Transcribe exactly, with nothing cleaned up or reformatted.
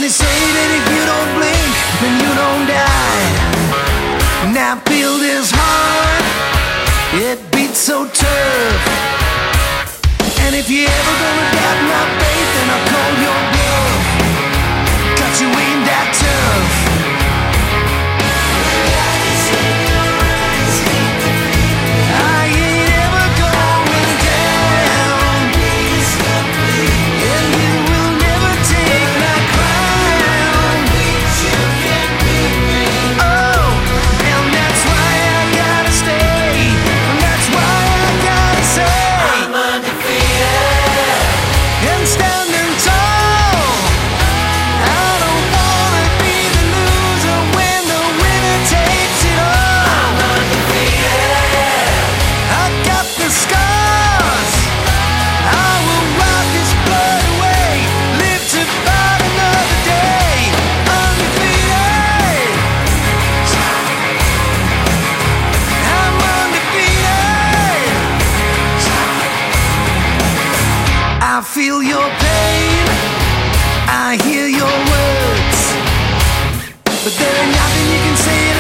they say that if you don't blink, then you don't die. And I feel this heart, it beats so tough. And if you ever gonna doubt my faith, then I'll call your bluff. 'Cause you ain't that tough. I ain't ever going down, and you will never take my crown. Oh, and that's why I gotta stay, and that's why I gotta say I'm undefeated and standing tall. I don't wanna be the loser when the winner takes it all. I'm undefeated, I got the scars. I will wipe this blood away, live to fight another day. Undefeated, I'm undefeated. I feel your pain, I hear your words, but there ain't nothing you can say